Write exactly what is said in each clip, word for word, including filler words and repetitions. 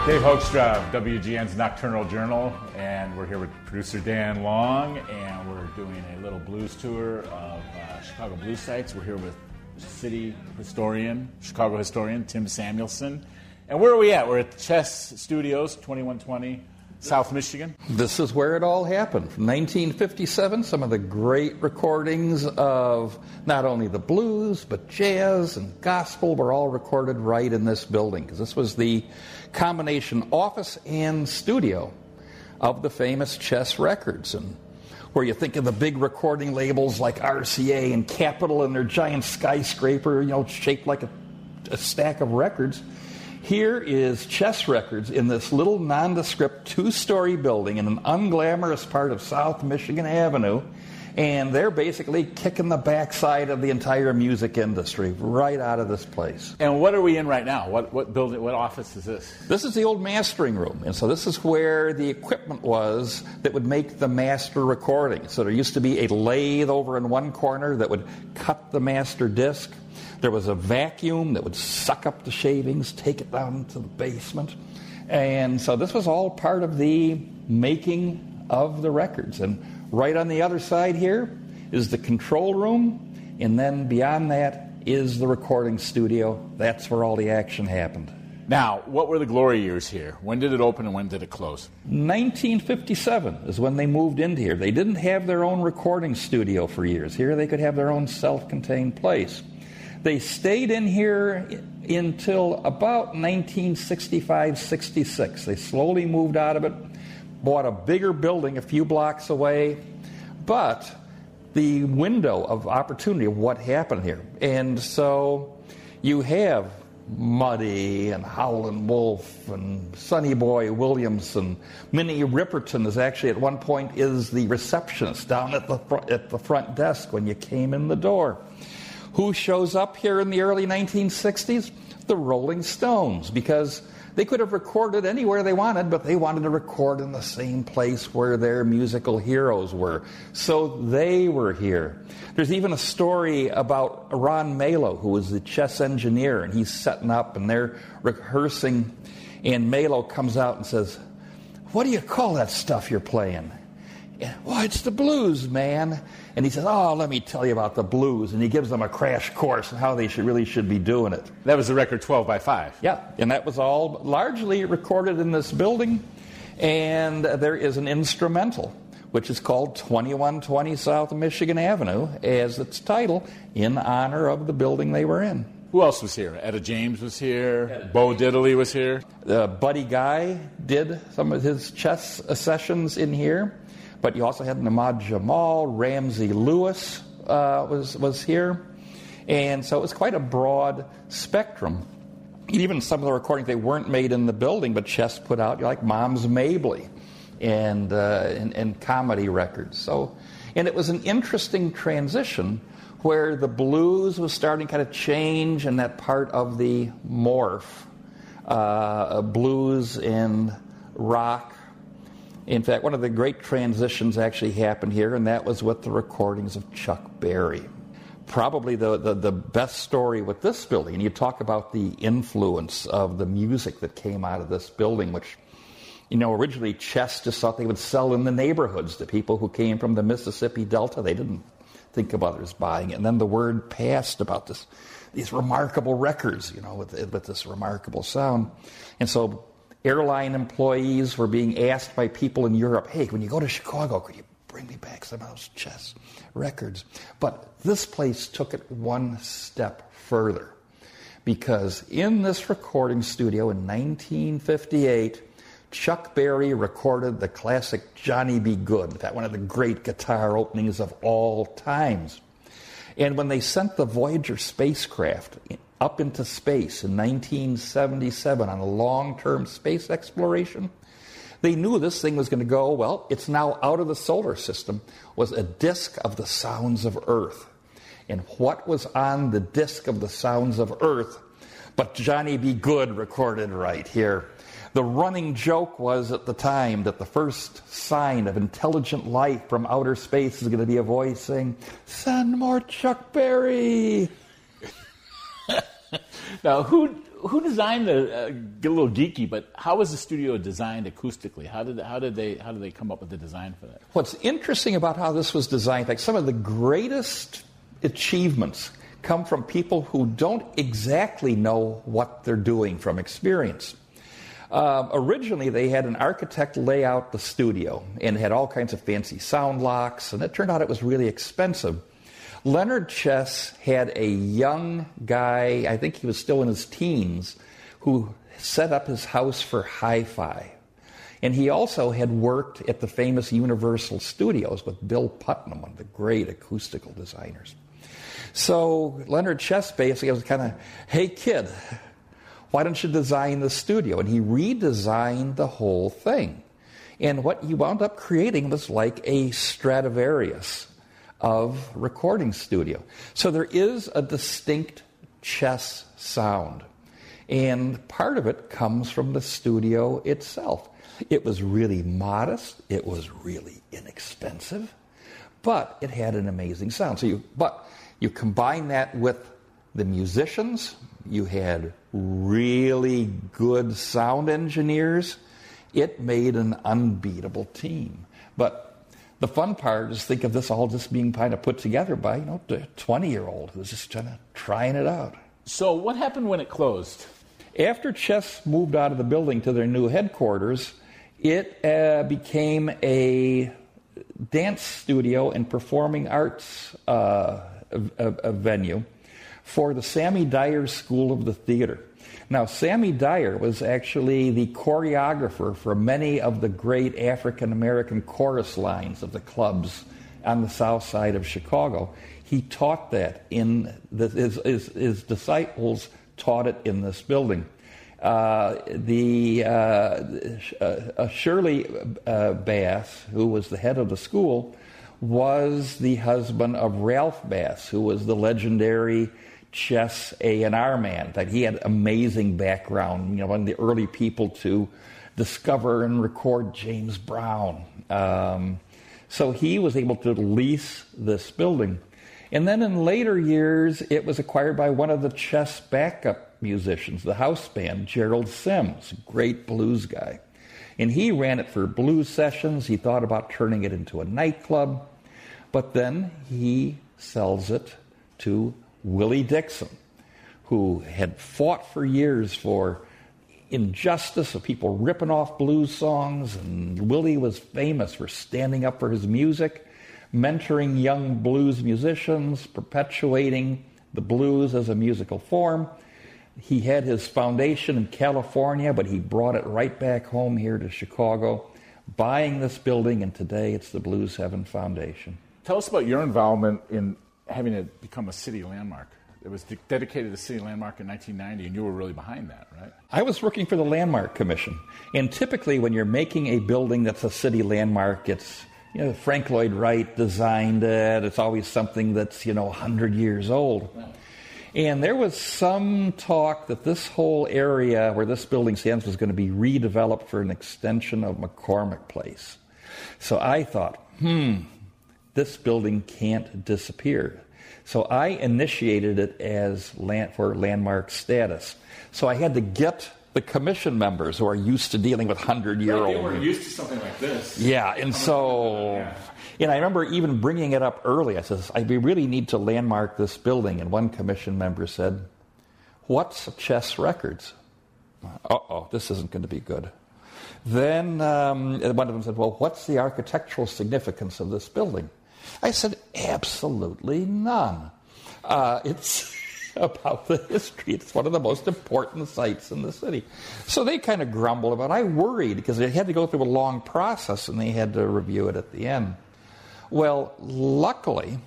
Dave Hoekstra, W G N's Nocturnal Journal, and we're here with producer Dan Long, and we're doing a little blues tour of uh, Chicago blues sites. We're here with city historian, Chicago historian, Tim Samuelson. And where are we at? We're at the Chess Studios, twenty-one twenty South Michigan. This is where it all happened. From nineteen fifty-seven, some of the great recordings of not only the blues, but jazz and gospel were all recorded right in this building, because this was the combination office and studio of the famous Chess Records. And where you think of the big recording labels like R C A and Capitol and their giant skyscraper, you know, shaped like a, a stack of records. Here is Chess Records in this little nondescript two-story building in an unglamorous part of South Michigan Avenue, and they're basically kicking the backside of the entire music industry right out of this place. And what are we in right now? What what building? What office is this? This is the old mastering room, and so this is where the equipment was that would make the master recording. So there used to be a lathe over in one corner that would cut the master disc. There was a vacuum that would suck up the shavings, take it down to the basement. And so this was all part of the making of the records. And right on the other side here is the control room. And then beyond that is the recording studio. That's where all the action happened. Now, what were the glory years here? When did it open and when did it close? nineteen fifty-seven is when they moved into here. They didn't have their own recording studio for years. Here they could have their own self-contained place. They stayed in here until about nineteen sixty-five sixty-six. They slowly moved out of it, bought a bigger building a few blocks away, but the window of opportunity of what happened here. And so you have Muddy and Howlin' Wolf and Sonny Boy Williamson. Minnie Ripperton is actually at one point is the receptionist down at the fr- at the front desk when you came in the door. Who shows up here in the early nineteen sixties? The Rolling Stones, because they could have recorded anywhere they wanted, but they wanted to record in the same place where their musical heroes were. So they were here. There's even a story about Ron Malo, who was the chess engineer, and he's setting up, and they're rehearsing, and Malo comes out and says, "What do you call that stuff you're playing?" "Well, it's the blues, man." And he says, "Oh, let me tell you about the blues." And he gives them a crash course on how they should really should be doing it. That was the record twelve by five. Yeah, and that was all largely recorded in this building. And there is an instrumental, which is called twenty-one twenty South Michigan Avenue, as its title, in honor of the building they were in. Who else was here? Etta James was here. Bo Diddley was here. Uh, Buddy Guy did some of his chess sessions in here. But you also had Ahmad Jamal, Ramsey Lewis uh, was was here. And so it was quite a broad spectrum. Even some of the recordings, they weren't made in the building, but Chess put out, like Mom's Mabley and, uh, and, and comedy records. So, and it was an interesting transition where the blues was starting to kind of change and that part of the morph, uh, blues and rock. In fact, one of the great transitions actually happened here, and that was with the recordings of Chuck Berry. Probably the, the, the best story with this building, and you talk about the influence of the music that came out of this building, which, you know, originally Chess just thought they would sell in the neighborhoods to people who came from the Mississippi Delta. They didn't think of others buying it. And then the word passed about this, these remarkable records, you know, with, with this remarkable sound. And so airline employees were being asked by people in Europe, "Hey, when you go to Chicago, could you bring me back some of those Chess records?" But this place took it one step further, because in this recording studio in nineteen fifty-eight, Chuck Berry recorded the classic Johnny B. Good, in fact, one of the great guitar openings of all times. And when they sent the Voyager spacecraft up into space in nineteen seventy-seven on a long-term space exploration, they knew this thing was going to go, well, it's now out of the solar system, was a disk of the sounds of Earth. And what was on the disk of the sounds of Earth but Johnny B. Good recorded right here? The running joke was at the time that the first sign of intelligent life from outer space is going to be a voice saying, "Send more Chuck Berry." Now, who who designed the, uh, get a little geeky, but how was the studio designed acoustically? How did, how did they, how did they come up with the design for that? What's interesting about how this was designed, like some of the greatest achievements come from people who don't exactly know what they're doing from experience. Uh, originally, they had an architect lay out the studio and had all kinds of fancy sound locks, and it turned out it was really expensive. Leonard Chess had a young guy, I think he was still in his teens, who set up his house for hi-fi. And he also had worked at the famous Universal Studios with Bill Putnam, one of the great acoustical designers. So Leonard Chess basically was kind of, hey kid, why don't you design the studio? And he redesigned the whole thing. And what he wound up creating was like a Stradivarius of recording studio. So there is a distinct Chess sound. And part of it comes from the studio itself. It was really modest. It was really inexpensive. But it had an amazing sound. So you, but you combine that with the musicians. You had really good sound engineers. It made an unbeatable team. But the fun part is think of this all just being kind of put together by, you know, a twenty-year-old who's just kind of trying it out. So what happened when it closed? After Chess moved out of the building to their new headquarters, it uh, became a dance studio and performing arts uh, a, a, a venue for the Sammy Dyer School of the Theater. Now, Sammy Dyer was actually the choreographer for many of the great African-American chorus lines of the clubs on the south side of Chicago. He taught that in the, his, his, his disciples taught it in this building. Uh, the uh, uh, Shirley uh, Bass, who was the head of the school, was the husband of Ralph Bass, who was the legendary Chess A and R man. That he had amazing background, you know, one of the early people to discover and record James Brown. Um, so he was able to lease this building. And then in later years, it was acquired by one of the Chess backup musicians, the house band, Gerald Sims, great blues guy. And he ran it for blues sessions. He thought about turning it into a nightclub. But then he sells it to Willie Dixon, who had fought for years for injustice of people ripping off blues songs. And Willie was famous for standing up for his music, mentoring young blues musicians, perpetuating the blues as a musical form. He had his foundation in California, but he brought it right back home here to Chicago, buying this building, and today it's the Blues Heaven Foundation. Tell us about your involvement in having it become a city landmark. It was de- dedicated to city landmark in nineteen ninety, and you were really behind that, right? I was working for the Landmark Commission, and typically when you're making a building that's a city landmark, it's, you know, Frank Lloyd Wright designed it. It's always something that's, you know, one hundred years old. Wow. And there was some talk that this whole area where this building stands was going to be redeveloped for an extension of McCormick Place. So I thought, hmm, this building can't disappear. So I initiated it as land, for landmark status. So I had to get the commission members who are used to dealing with hundred-year-old. They were used to something like this. Yeah, and so, yeah. And I remember even bringing it up early. I says, I, we really need to landmark this building. And one commission member said, what's Chess Records? Uh-oh, this isn't going to be good. Then um, one of them said, well, what's the architectural significance of this building? I said, absolutely none. Uh, it's about the history. It's one of the most important sites in the city. So they kind of grumbled about it. I worried because they had to go through a long process and they had to review it at the end. Well, luckily,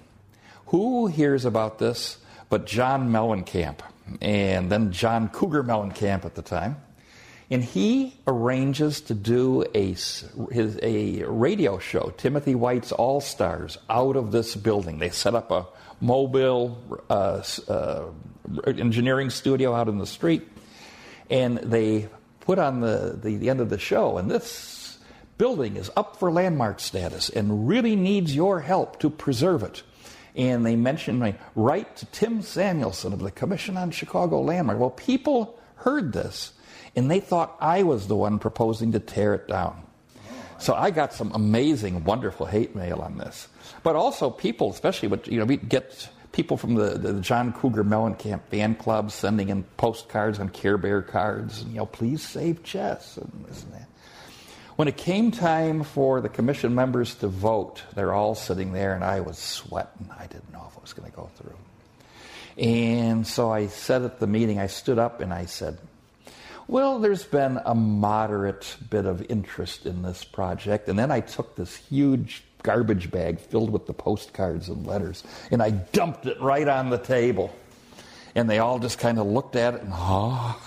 who hears about this but John Mellencamp, and then John Cougar Mellencamp at the time. And he arranges to do a, his, a radio show, Timothy White's All-Stars, out of this building. They set up a mobile uh, uh, engineering studio out in the street, and they put on the, the, the end of the show, and this building is up for landmark status and really needs your help to preserve it. And they mentioned, like, write to Tim Samuelson of the Commission on Chicago Landmark. Well, people heard this, and they thought I was the one proposing to tear it down. So I got some amazing, wonderful hate mail on this. But also people, especially, with, you know, we get people from the, the John Cougar Mellencamp fan club sending in postcards and Care Bear cards, and, you know, please save chess and this and that. When it came time for the commission members to vote, they're all sitting there, and I was sweating. I didn't know if it was going to go through. And so I said at the meeting, I stood up and I said, well, there's been a moderate bit of interest in this project. And then I took this huge garbage bag filled with the postcards and letters, and I dumped it right on the table. And they all just kind of looked at it and, oh,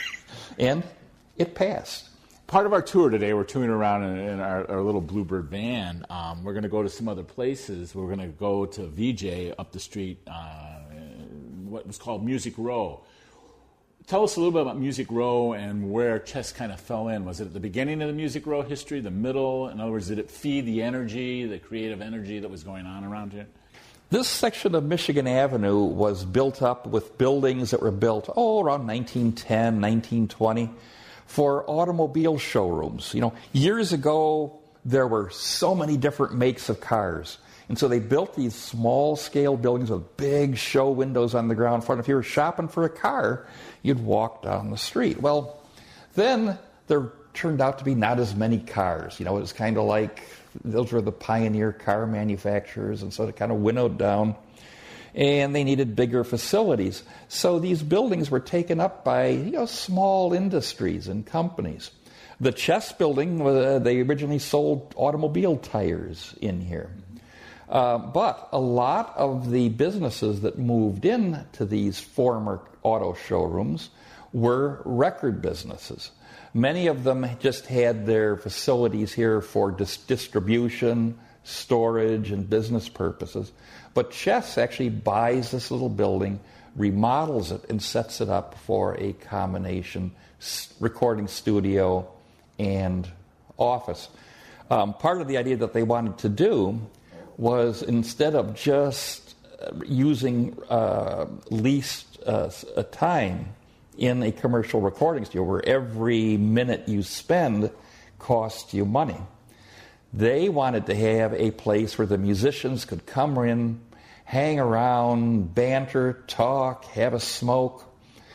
and it passed. Part of our tour today, we're touring around in, in our, our little Bluebird van. Um, we're going to go to some other places. We're going to go to V J up the street, uh, what was called Music Row. Tell us a little bit about Music Row and where chess kind of fell in. Was it at the beginning of the Music Row history, the middle? In other words, did it feed the energy, the creative energy that was going on around here? This section of Michigan Avenue was built up with buildings that were built, oh, around nineteen ten, nineteen twenty, for automobile showrooms. You know, years ago, there were so many different makes of cars. And so they built these small-scale buildings with big show windows on the ground floor. And if you were shopping for a car, you'd walk down the street. Well, then there turned out to be not as many cars. You know, it was kind of like those were the pioneer car manufacturers, and so it kind of winnowed down. And they needed bigger facilities. So these buildings were taken up by, you know, small industries and companies. The chess building, uh, they originally sold automobile tires in here. Uh, but a lot of the businesses that moved in to these former auto showrooms were record businesses. Many of them just had their facilities here for dis- distribution, storage, and business purposes. But Chess actually buys this little building, remodels it, and sets it up for a combination recording studio and office. Um, part of the idea that they wanted to do was, instead of just using uh, leased uh, a time in a commercial recording studio where every minute you spend costs you money, they wanted to have a place where the musicians could come in, hang around, banter, talk, have a smoke,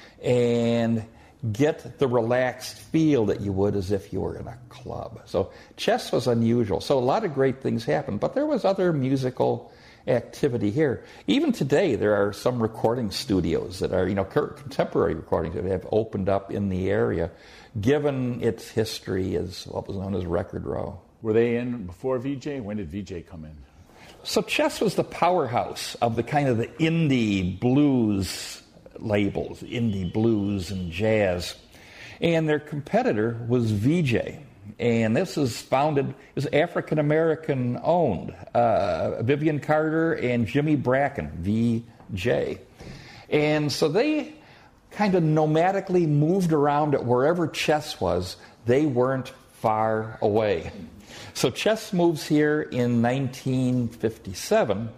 and get the relaxed feel that you would as if you were in a club. So chess was unusual. So a lot of great things happened, but there was other musical activity here. Even today, there are some recording studios that are, you know, contemporary recordings that have opened up in the area, given its history as what was known as Record Row. Were they in before V J? When did V J come in? So Chess was the powerhouse of the kind of the indie blues labels, indie blues and jazz. And their competitor was V J. And this was founded, it was African-American owned. Uh, Vivian Carter and Jimmy Bracken, V J. And so they kind of nomadically moved around at wherever Chess was. They weren't far away. So Chess moves here in nineteen fifty-seven,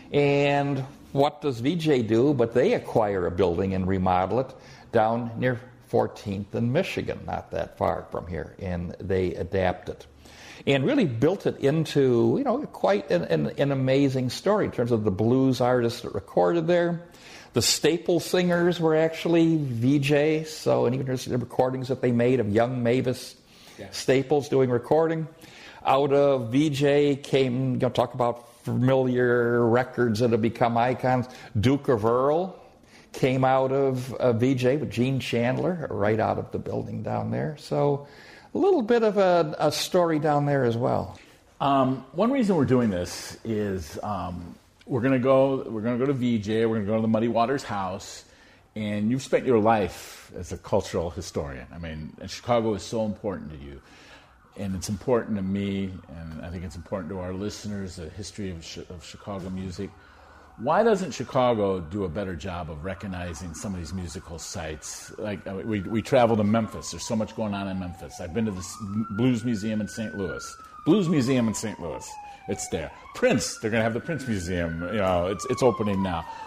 and what does V J do? But they acquire a building and remodel it down near fourteenth and Michigan, not that far from here, and they adapt it. And really built it into, you know, quite an, an, an amazing story in terms of the blues artists that recorded there. The staple singers were actually V J, so, and even there's the recordings that they made of young Mavis yeah. Staples doing recording. Out of V J came, you know, talk about familiar records that have become icons. Duke of Earl came out of uh, V J with Gene Chandler, right out of the building down there. So a little bit of a, a story down there as well. Um, one reason we're doing this is um, we're going to go. We're going to go to V J. We're going to go to the Muddy Waters house, and you've spent your life as a cultural historian. I mean, and Chicago is so important to you. And it's important to me, and I think it's important to our listeners, the history of, of Chicago music. Why doesn't Chicago do a better job of recognizing some of these musical sites? Like we, we travel to Memphis. There's so much going on in Memphis. I've been to the Blues Museum in Saint Louis. Blues Museum in Saint Louis. It's there. Prince, they're going to have the Prince Museum. You know, it's it's opening now.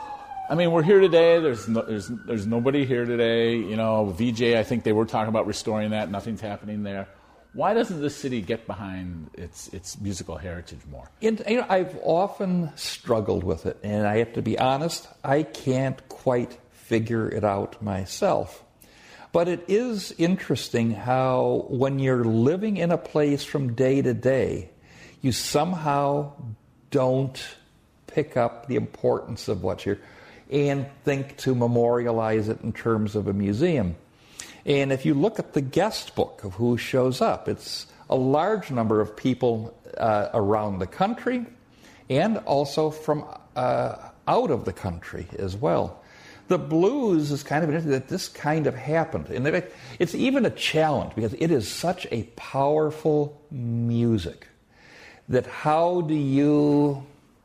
I mean, we're here today. There's no, there's there's nobody here today. You know, V J, I think they were talking about restoring that. Nothing's happening there. Why doesn't the city get behind its its musical heritage more? And, you know, I've often struggled with it, and I have to be honest, I can't quite figure it out myself. But it is interesting how when you're living in a place from day to day, you somehow don't pick up the importance of what you're, and think to memorialize it in terms of a museum. And if you look at the guest book of who shows up, it's a large number of people uh, around the country and also from uh, out of the country as well. The blues is kind of interesting that this kind of happened. And it, it's even a challenge because it is such a powerful music that how do you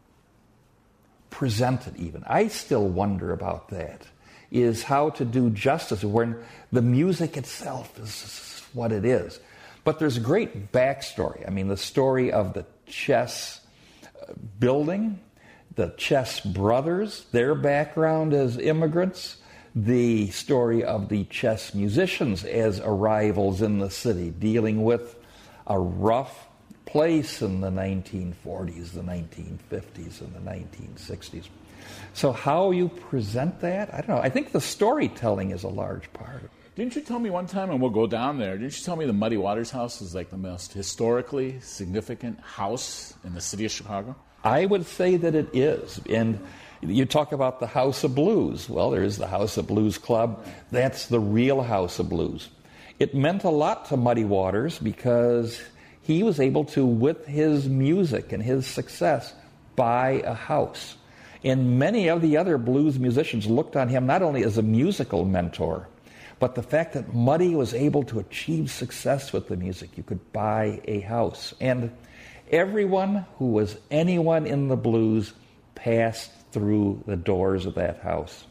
present it even? I still wonder about that. Is how to do justice when the music itself is what it is. But there's a great backstory. I mean, the story of the chess building, the Chess brothers, their background as immigrants, the story of the chess musicians as arrivals in the city, dealing with a rough place in the nineteen forties, the nineteen fifties, and the nineteen sixties. So how you present that, I don't know. I think the storytelling is a large part of it. Didn't you tell me one time, and we'll go down there, didn't you tell me the Muddy Waters House is like the most historically significant house in the city of Chicago? I would say that it is. And you talk about the House of Blues. Well, there's the House of Blues Club. That's the real House of Blues. It meant a lot to Muddy Waters because he was able to, with his music and his success, buy a house. And many of the other blues musicians looked on him not only as a musical mentor, but the fact that Muddy was able to achieve success with the music. You could buy a house. And everyone who was anyone in the blues passed through the doors of that house.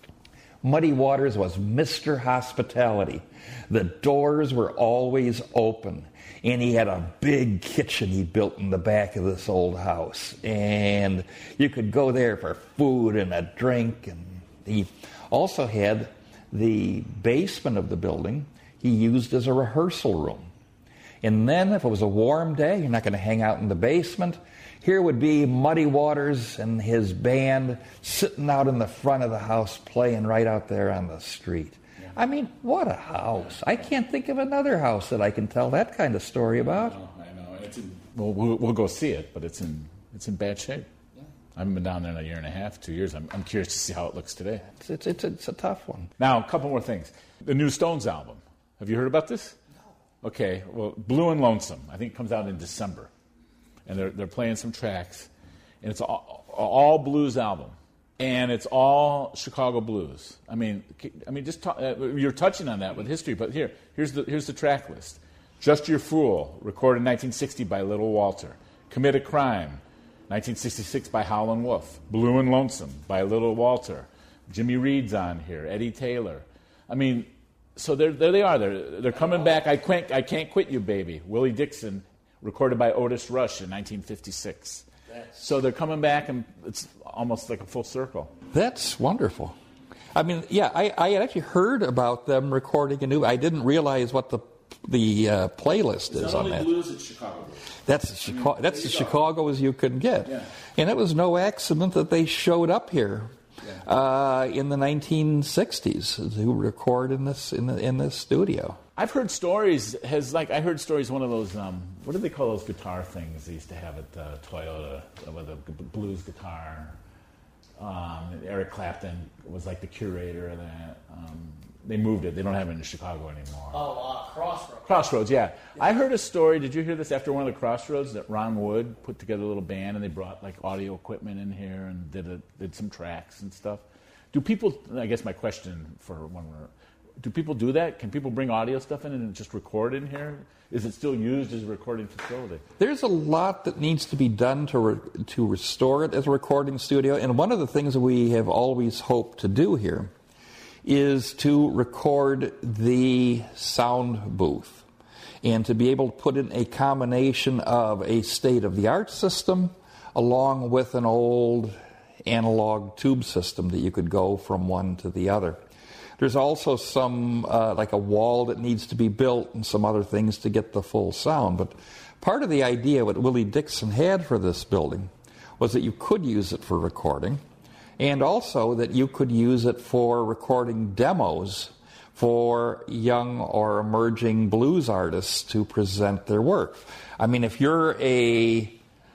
Muddy Waters was Mister Hospitality. The doors were always open. And he had a big kitchen he built in the back of this old house. And you could go there for food and a drink. And he also had the basement of the building he used as a rehearsal room. And then if it was a warm day, you're not going to hang out in the basement. Here would be Muddy Waters and his band sitting out in the front of the house playing right out there on the street. I mean, what a house. I can't think of another house that I can tell that kind of story about. I know, I know. It's in, well, we'll, we'll go see it, but it's in it's in bad shape. Yeah. I haven't been down there in a year and a half, two years. I'm, I'm curious to see how it looks today. It's, it's, it's, it's a tough one. Now, a couple more things. The new Stones album. Have you heard about this? No. Okay, well, Blue and Lonesome. I think it comes out in December. And they're, they're playing some tracks. And it's all, all blues album. And it's all Chicago blues. I mean, I mean, just talk, uh, you're touching on that with history, but here, here's the here's the track list: "Just Your Fool," recorded in nineteen sixty by Little Walter; "Commit a Crime," nineteen sixty-six by Howlin' Wolf; "Blue and Lonesome" by Little Walter. Jimmy Reed's on here. Eddie Taylor. I mean, so there there they are. They're they're coming back. I can't I can't quit you, baby. Willie Dixon, recorded by Otis Rush in nineteen fifty-six. So they're coming back, and it's almost like a full circle. That's wonderful. I mean, yeah, I, I had actually heard about them recording a new. I didn't realize what the the uh, playlist is on that. Blues, it's Chicago blues. That's as Chicago. I mean, that's as Chicago as you could get. Yeah. And it was no accident that they showed up here yeah. uh, in the nineteen sixties to record in this in the, in this studio. I've heard stories. Has like I heard stories. One of those. Um, what do they call those guitar things they used to have at uh, Toyota with a blues guitar? Um, Eric Clapton was like the curator of that. Um, they moved it. They don't have it in Chicago anymore. Oh, uh, Crossroads. Crossroads, yeah. yeah. I heard a story. Did you hear this? After one of the Crossroads, that Ron Wood put together a little band, and they brought like audio equipment in here and did a, did some tracks and stuff. Do people? I guess my question for when we're. Do people do that? Can people bring audio stuff in and just record in here? Is it still used as a recording facility? There's a lot that needs to be done to re- to restore it as a recording studio. And one of the things that we have always hoped to do here is to record the sound booth and to be able to put in a combination of a state-of-the-art system along with an old analog tube system that you could go from one to the other. There's also some, uh, like a wall that needs to be built and some other things to get the full sound. But part of the idea what Willie Dixon had for this building was that you could use it for recording, and also that you could use it for recording demos for young or emerging blues artists to present their work. I mean, if you're a,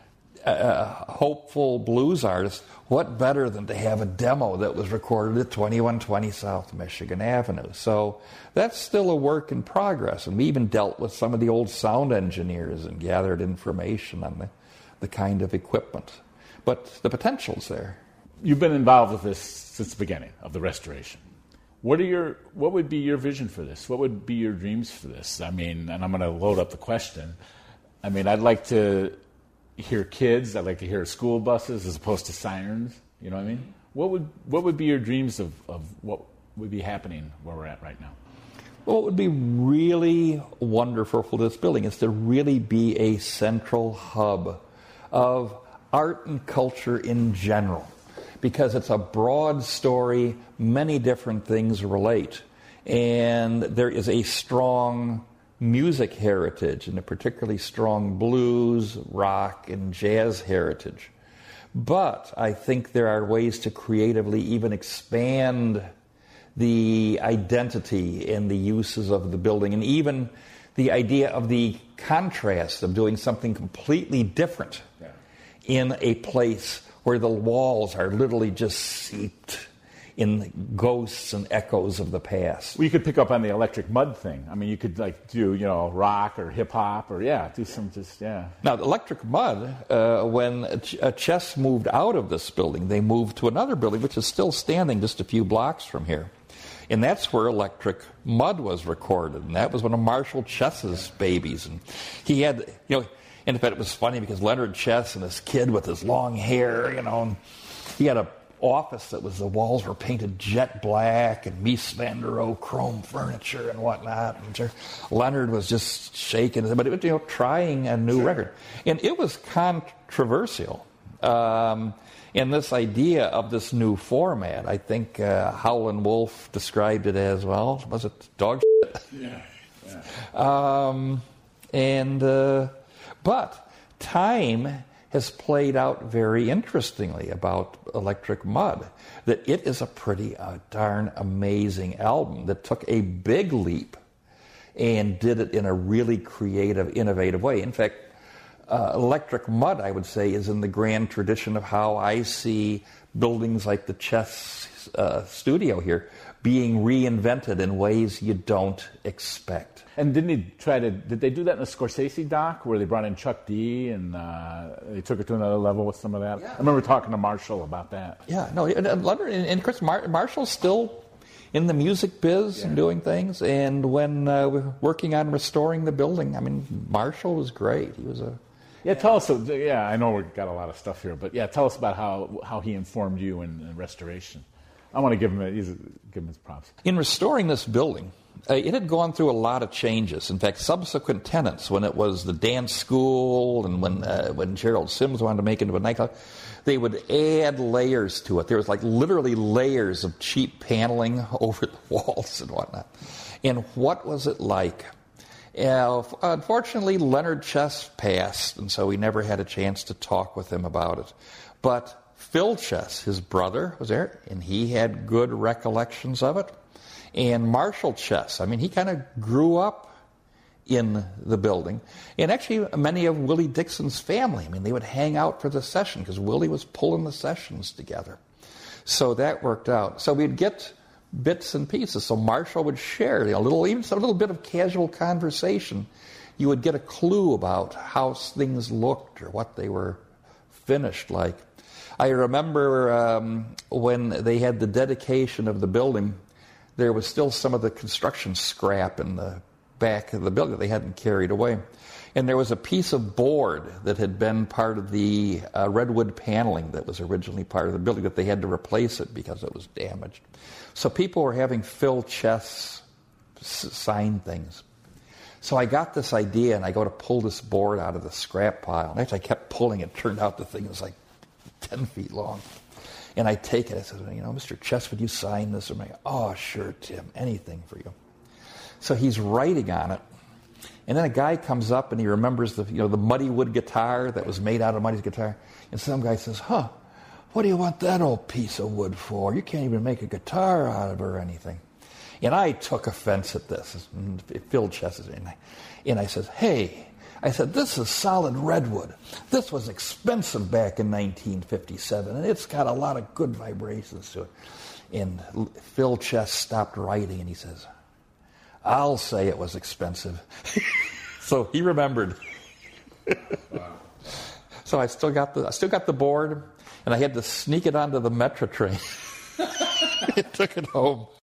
a hopeful blues artist, what better than to have a demo that was recorded at twenty-one twenty South Michigan Avenue? So that's still a work in progress, and we even dealt with some of the old sound engineers and gathered information on the, the kind of equipment. But the potential's there. You've been involved with this since the beginning of the restoration. What are your? What would be your vision for this? What would be your dreams for this? I mean, and I'm going to load up the question. I mean, I'd like to hear kids. I'd like to hear school buses as opposed to sirens. You know what I mean? What would what would be your dreams of, of what would be happening where we're at right now? Well, what would be really wonderful for this building is to really be a central hub of art and culture in general, because it's a broad story, many different things relate, and there is a strong music heritage and a particularly strong blues, rock, and jazz heritage. But I think there are ways to creatively even expand the identity and the uses of the building, and even the idea of the contrast of doing something completely different yeah. in a place where the walls are literally just seeped in ghosts and echoes of the past. Well, you could pick up on the Electric Mud thing. I mean, you could like do, you know, rock or hip hop or, yeah, do some just, yeah. Now, the Electric Mud, uh, when Ch- uh, Chess moved out of this building, they moved to another building, which is still standing just a few blocks from here. And that's where Electric Mud was recorded. And that was one of Marshall Chess's babies. And he had, you know, and in fact, it was funny because Leonard Chess and this kid with his long hair, you know, and he had a office that was, the walls were painted jet black and Mies van der Rohe chrome furniture and whatnot. And Leonard was just shaking, but it was, you know, trying a new sure. record. And it was controversial. Um, and this idea of this new format, I think uh, Howlin' Wolf described it as, well, was it dog shit? Yeah. yeah. Um, and, uh, but time has played out very interestingly about Electric Mud, that it is a pretty uh, darn amazing album that took a big leap and did it in a really creative, innovative way. In fact, uh, Electric Mud, I would say, is in the grand tradition of how I see buildings like the Chess uh, studio here being reinvented in ways you don't expect. And didn't he try to, did they do that in the Scorsese doc where they brought in Chuck D and uh, they took it to another level with some of that? Yeah. I remember talking to Marshall about that. Yeah, no, and, and Chris, Mar- Marshall's still in the music biz yeah. and doing things. And when uh, we were working on restoring the building, I mean, Marshall was great. He was a... Yeah, tell us, yeah, I know we've got a lot of stuff here, but yeah, tell us about how, how he informed you in, in restoration. I want to give him, a, he's a, give him his props. In restoring this building, Uh, it had gone through a lot of changes. In fact, subsequent tenants, when it was the dance school and when uh, when Gerald Sims wanted to make it into a nightclub, they would add layers to it. There was like literally layers of cheap paneling over the walls and whatnot. And what was it like? Uh, unfortunately, Leonard Chess passed, and so we never had a chance to talk with him about it. But Phil Chess, his brother, was there, and he had good recollections of it. And Marshall Chess, I mean, he kind of grew up in the building. And actually, many of Willie Dixon's family, I mean, they would hang out for the session because Willie was pulling the sessions together. So that worked out. So we'd get bits and pieces. So Marshall would share, you know, a little, even a little bit of casual conversation. You would get a clue about how things looked or what they were finished like. I remember um, when they had the dedication of the building, there was still some of the construction scrap in the back of the building that they hadn't carried away. And there was a piece of board that had been part of the uh, redwood paneling that was originally part of the building that they had to replace it because it was damaged. So people were having Phil Chess s- sign things. So I got this idea, and I go to pull this board out of the scrap pile. And as I kept pulling, it turned out the thing was like ten feet long. And I take it. I said, you know, Mister Chess, would you sign this? And I go, oh, sure, Tim, anything for you. So he's writing on it. And then a guy comes up and he remembers the, you know, the Muddy Wood guitar that was made out of Muddy's guitar. And some guy says, huh, what do you want that old piece of wood for? You can't even make a guitar out of it or anything. And I took offense at this. Phil Chess is in. And I said, hey, I said, this is solid redwood. This was expensive back in nineteen fifty-seven, and it's got a lot of good vibrations to it. And Phil Chess stopped writing, and he says, I'll say it was expensive. So he remembered. Wow. So I still got the I still got the board, and I had to sneak it onto the Metro train. I took it home.